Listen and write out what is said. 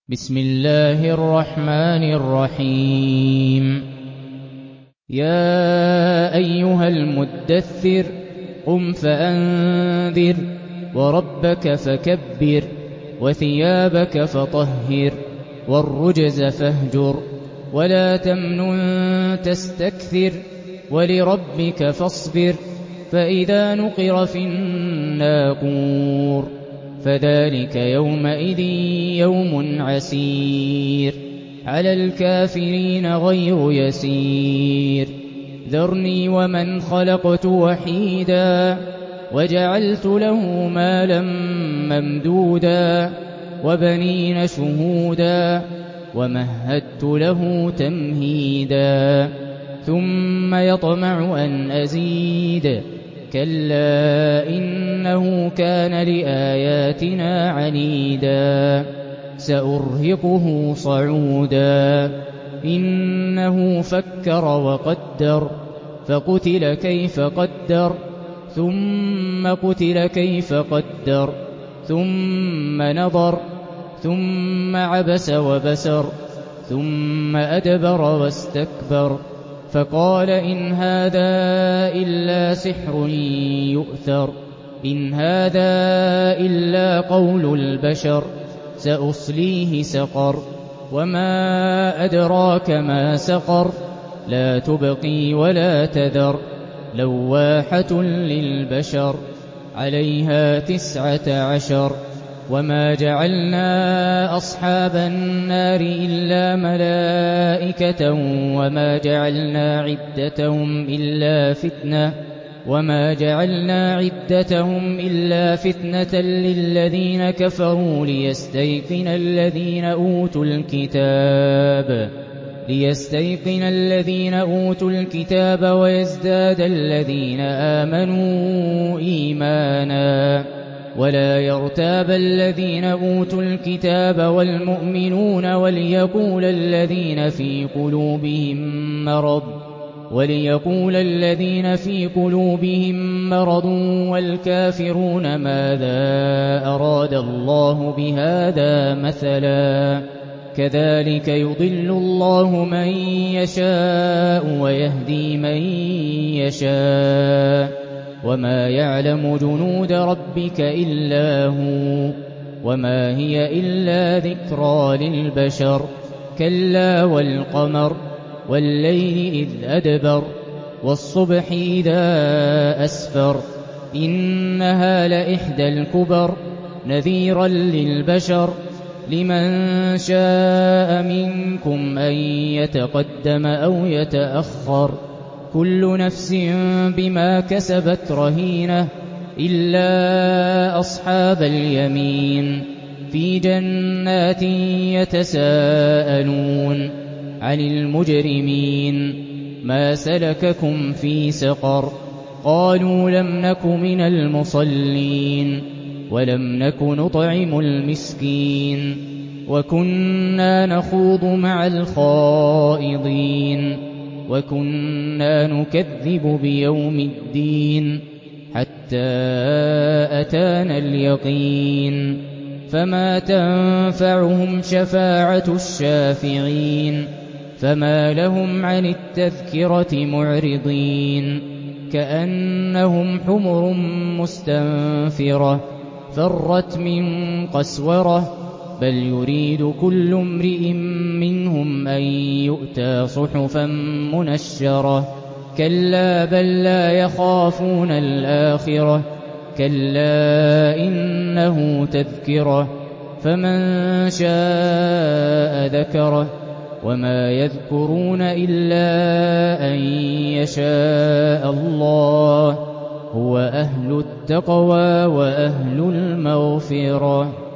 بسم الله الرحمن الرحيم. يا أيها المدثر قم فأنذر وربك فكبر وثيابك فطهر والرجز فاهجر ولا تمنن تستكثر ولربك فاصبر فإذا نقر في الناقور فذلك يومئذ يوم عسير على الكافرين غير يسير. ذرني ومن خلقت وحيدا وجعلت له مالا ممدودا وبنين شهودا ومهدت له تمهيدا ثم يطمع أن أزيد كلا إنه كان لآياتنا عنيدا سأرهقه صعودا إنه فكر وقدر فقتل كيف قدر ثم قتل كيف قدر ثم نظر ثم عبس وبسر ثم أدبر واستكبر فقال إن هذا إلا سحر يؤثر إن هذا إلا قول البشر سأصليه سقر وما أدراك ما سقر لا تبقي ولا تذر لواحة للبشر عليها 19 وما جعلنا أصحاب النار إلا ملائكة وما جعلنا عدتهم إلا فتنة للذين كفروا ليستيقن الذين أوتوا الكتاب ويزداد الذين آمنوا إيمانا ولا يرتاب الذين أوتوا الكتاب والمؤمنون وليقول الذين في قلوبهم مرض والكافرون ماذا أراد الله بهذا مثلا كذلك يضل الله من يشاء ويهدي من يشاء وما يعلم جنود ربك إلا هو وما هي إلا ذكرى للبشر كلا والقمر والليل إذ أدبر والصبح إذا أسفر إنها لإحدى الكبر نذيرا للبشر لمن شاء منكم أن يتقدم أو يتأخر كل نفس بما كسبت رهينة إلا أصحاب اليمين في جنات يتساءلون عن المجرمين ما سلككم في سقر قالوا لم نك من المصلين ولم نك نطعم المسكين وكنا نخوض مع الخائضين وكنا نكذب بيوم الدين حتى أتانا اليقين فما تنفعهم شفاعة الشافعين فما لهم عن التذكرة معرضين كأنهم حمر مستنفرة فرت من قسورة بل يريد كل امرئ منهم أن يؤتى صحفا منشرة كلا بل لا يخافون الآخرة كلا إنه تذكرة فمن شاء ذكره وما يذكرون إلا أن يشاء الله هو أهل التقوى وأهل المغفرة.